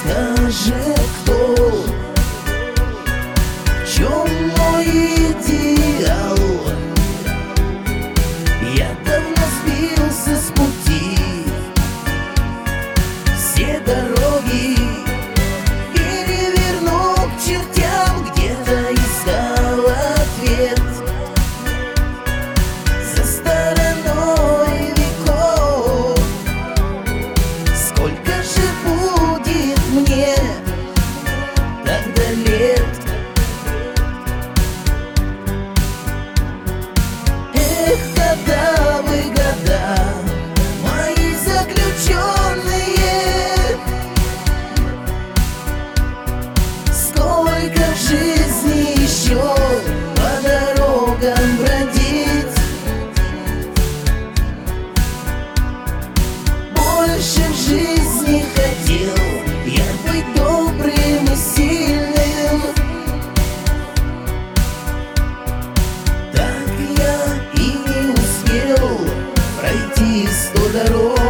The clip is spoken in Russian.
Скажи, кто, в чем мой идеал? Я давно сбился с пути, все дороги перевернул к чертям, где-то искал ответ за стороной веков. Сколько же будет мне тогда лет? Эх, годовые года, мои заключенные, сколько жизни еще по дорогам бродить. Больше в жизни хотел я быть добрым и сильным. Так я и не успел пройти 100 дорог.